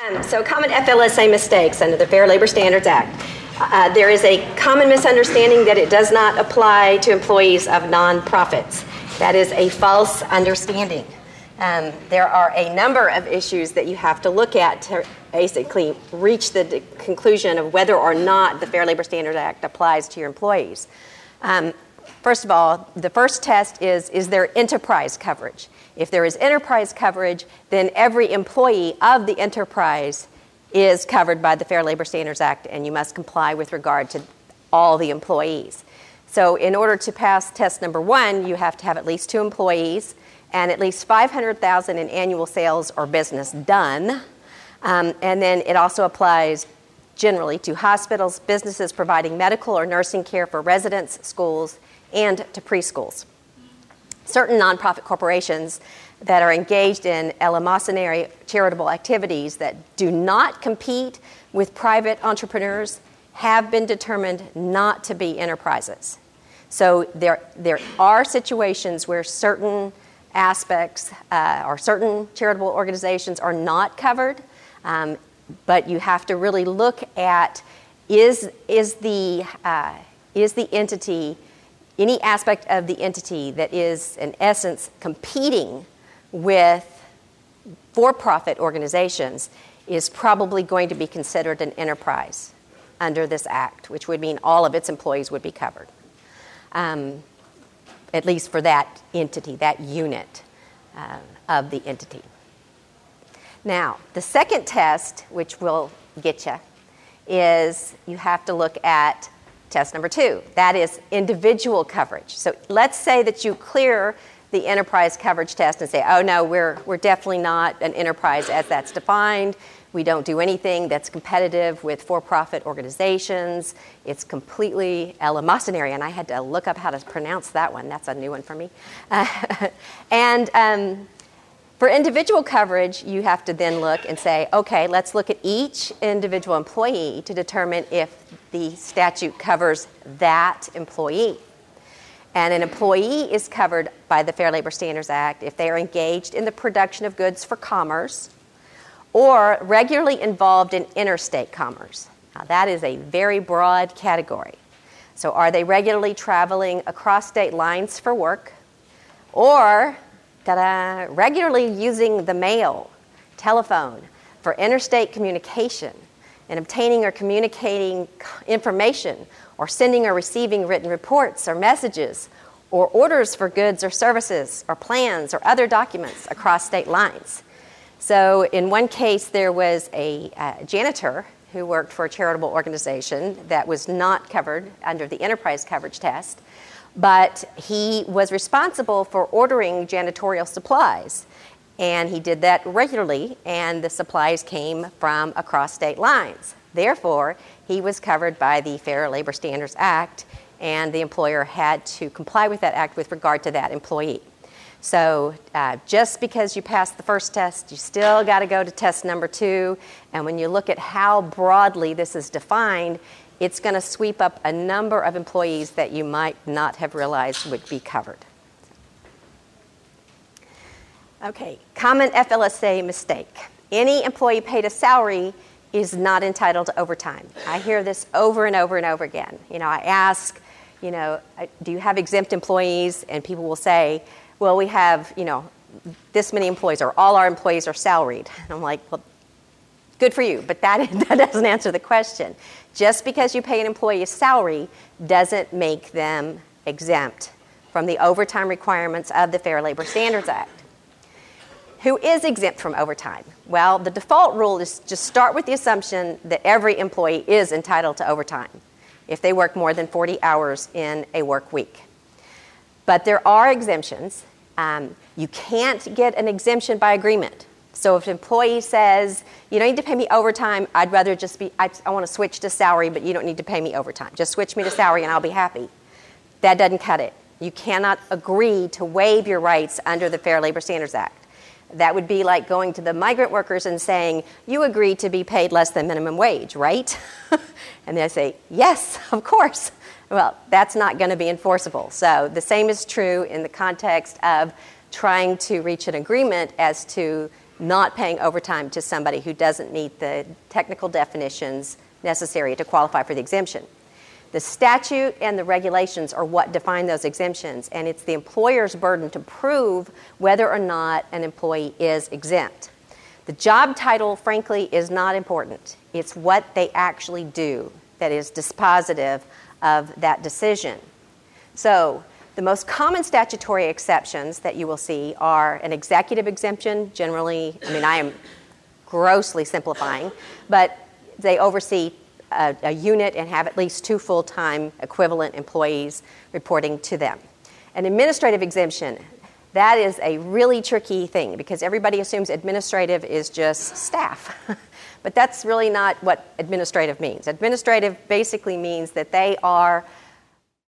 So common FLSA mistakes under the Fair Labor Standards Act. There is a common misunderstanding that it does not apply to employees of nonprofits. That is a false understanding. There are a number of issues that you have to look at to basically reach the conclusion of whether or not the Fair Labor Standards Act applies to your employees. First of all, the first test is there enterprise coverage? If there is enterprise coverage, then every employee of the enterprise is covered by the Fair Labor Standards Act, and you must comply with regard to all the employees. So in order to pass test number 1, you have to have at least 2 employees and at least $500,000 in annual sales or business done. And then it also applies generally to hospitals, businesses providing medical or nursing care for residents, schools, and to preschools. Certain nonprofit corporations that are engaged in eleemosynary charitable activities that do not compete with private entrepreneurs have been determined not to be enterprises. So there are situations where certain aspects or certain charitable organizations are not covered, but you have to really look at is the entity, any aspect of the entity that is, in essence, competing with for-profit organizations is probably going to be considered an enterprise under this act, which would mean all of its employees would be covered, at least for that entity, that unit of the entity. Now, the second test, which will get you, is you have to look at test number 2. That is individual coverage. So let's say that you clear the enterprise coverage test and say, oh no, we're definitely not an enterprise as that's defined. We don't do anything that's competitive with for-profit organizations. It's completely eleemosynary, and I had to look up how to pronounce that one. That's a new one for me. For individual coverage, you have to then look and say, okay, let's look at each individual employee to determine if the statute covers that employee. And an employee is covered by the Fair Labor Standards Act if they are engaged in the production of goods for commerce or regularly involved in interstate commerce. Now, that is a very broad category. So are they regularly traveling across state lines for work, or regularly using the mail, telephone for interstate communication and obtaining or communicating information or sending or receiving written reports or messages or orders for goods or services or plans or other documents across state lines. So in one case, there was a janitor who worked for a charitable organization that was not covered under the enterprise coverage test, but he was responsible for ordering janitorial supplies, and he did that regularly, and the supplies came from across state lines. Therefore, he was covered by the Fair Labor Standards Act, and the employer had to comply with that act with regard to that employee. So just because you passed the first test, you still got to go to test number 2, and when you look at how broadly this is defined, it's going to sweep up a number of employees that you might not have realized would be covered. Okay, common FLSA mistake. Any employee paid a salary is not entitled to overtime. I hear this over and over and over again. I ask, do you have exempt employees? And people will say, well, we have, this many employees, or all our employees are salaried. And I'm like, well, good for you, but that doesn't answer the question. Just because you pay an employee a salary doesn't make them exempt from the overtime requirements of the Fair Labor Standards Act. Who is exempt from overtime? Well, the default rule is just start with the assumption that every employee is entitled to overtime if they work more than 40 hours in a work week. But there are exemptions. You can't get an exemption by agreement. So if an employee says, you don't need to pay me overtime, I'd rather just I want to switch to salary, but you don't need to pay me overtime. Just switch me to salary and I'll be happy. That doesn't cut it. You cannot agree to waive your rights under the Fair Labor Standards Act. That would be like going to the migrant workers and saying, you agree to be paid less than minimum wage, right? And they say, yes, of course. Well, that's not going to be enforceable. So the same is true in the context of trying to reach an agreement as to not paying overtime to somebody who doesn't meet the technical definitions necessary to qualify for the exemption. The statute and the regulations are what define those exemptions, and it's the employer's burden to prove whether or not an employee is exempt. The job title, frankly, is not important. It's what they actually do that is dispositive of that decision. So, the most common statutory exceptions that you will see are an executive exemption, generally, I am grossly simplifying, but they oversee a unit and have at least 2 full-time equivalent employees reporting to them. An administrative exemption, that is a really tricky thing because everybody assumes administrative is just staff. But that's really not what administrative means. Administrative basically means that they are